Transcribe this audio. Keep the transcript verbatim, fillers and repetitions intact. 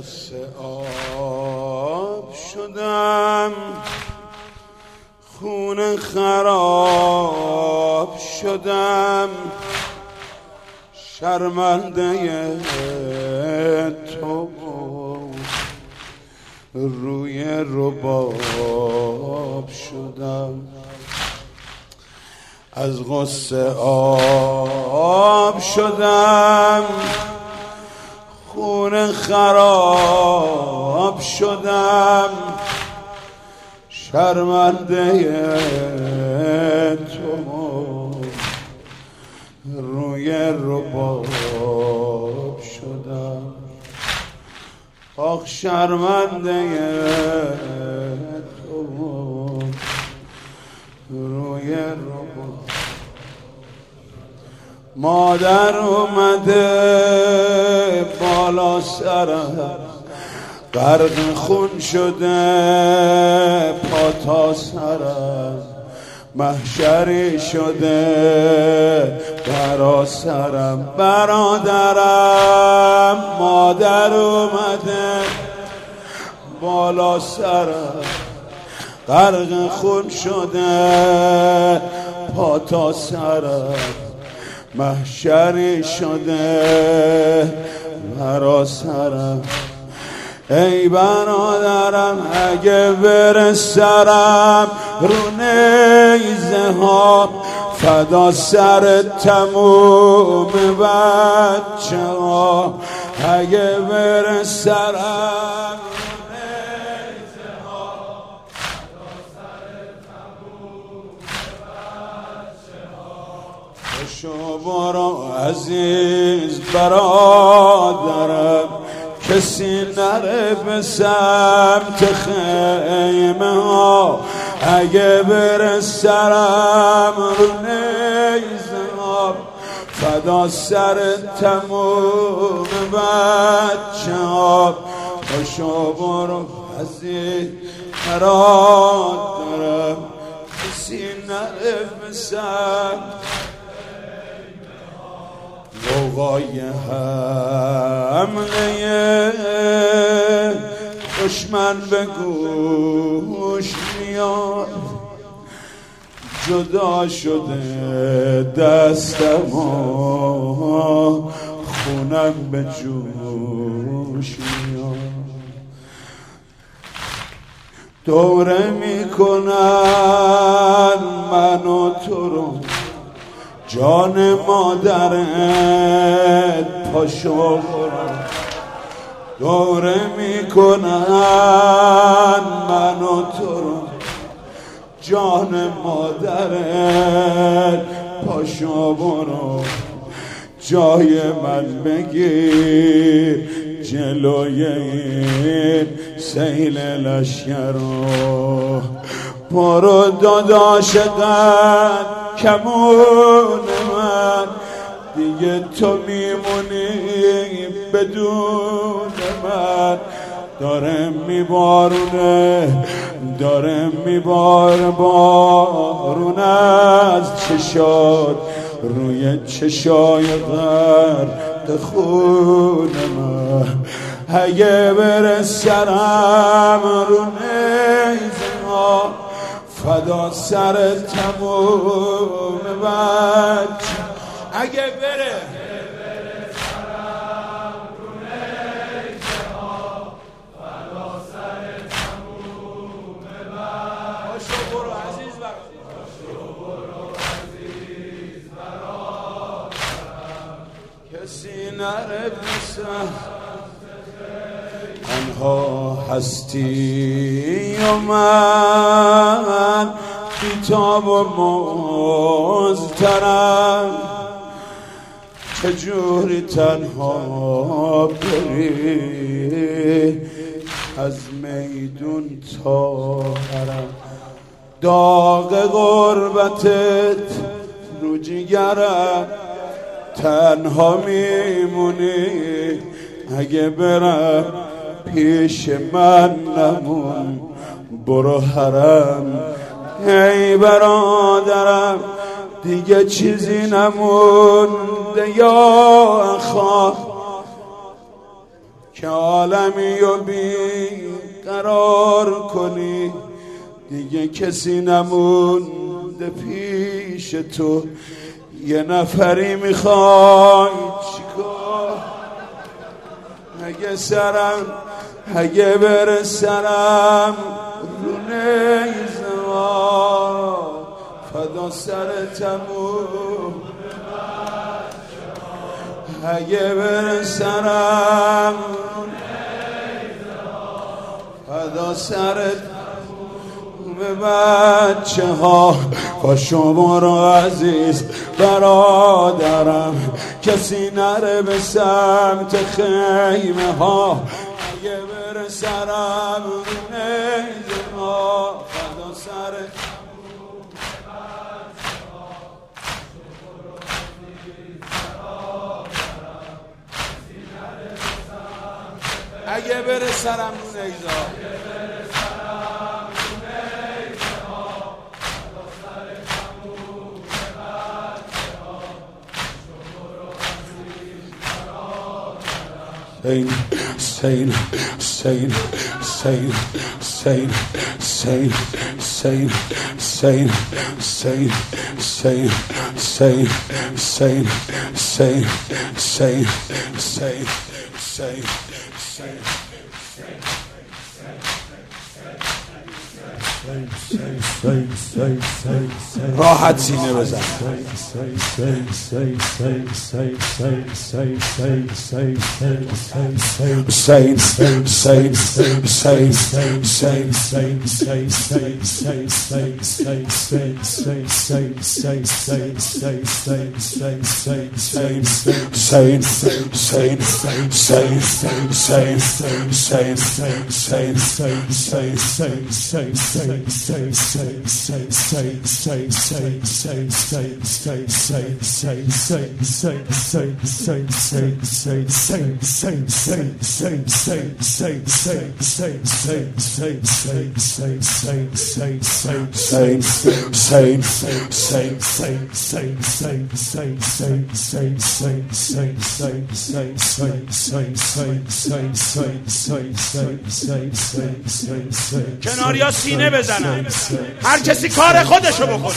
غصه آب شدم، خون خراب شدم، شرمنده تو روی رباب شدم. از غصه آب شدم، خون خراب شدم، شرمنده تو روی رباب شدم. آخ شرمنده تو روی رباب. مادر اومده بالا سرم، غرق خون شده پا تا سرم، محشری شده برا سرم. برادرم مادر اومده بالا سرم، غرق خون شده پا تا سرم، محشری شده برا سرم. ای برادرم اگه بره سرم رو نیزه ها، فدا سر تموم بچه ها. اگه بره سرم رو نیزه ها، فدا سر تموم بچه ها. بشو برو عزیز برادرم، کسی نره به سمت خیمه ها. اگه بره سرم رو نیزه ها، فدا سر تموم بچه ها. باشو برو عزیز برادرم، کسی نره به سمت غوغای حمله دشمن به گوش میاد. جدا شده دستم و خونم به جوش میاد. دوره میکنن من و تو رو، جان مادرت پاشو برو. دوره میکنن من و تو رو، جان مادرت پاشو برو. جای من بگیر جلوی این سیل لشکر رو. برو داداش قد کمون من، دیگه تو میمونی بدون من. داره میبارونه داره میبار بارون از چشات، روی چشای غرق خون من. اگه بره سرم رو نیزه ها، فدا سر تموم بچه. اگه بره سرم رو نیزه ها، فدا سر تموم بچه. باشو برو عزیز برادرم، کسی نره بسم تنها هستی و من بیتاب و مضطرب. چجوری تنها بری از میدون تا حرم. داغ غربتت رو جگرم، تنها میمونی. اگه برم پیش من نمون، برو حرم. ای برادرم دیگه چیزی نمونده یا خواهد که عالمی رو بی قرار کنی، دیگه کسی نمونده پیش تو، یه نفری میخوای چیکار؟ اگه سرم اگه بره سرم رو نیزه ها، فدا سرتمون اگه بره سرم رو نیزه ها، فدا سرت به بچه ها. با شما رو عزیز برادرم، کسی نره به سمت خیمه ها، اگه بره سرم رو نیزه ها، فدا سرت اگه بره سرم رو نیزه ها. Sane, sane, sane, sane, sane, sane, sane, sane, sane, sane, sane, sane, sane, sane, sane, sane. راحت سینه بزن. کناریا سینه بزنن، هر کسی کار خودشو بکنه.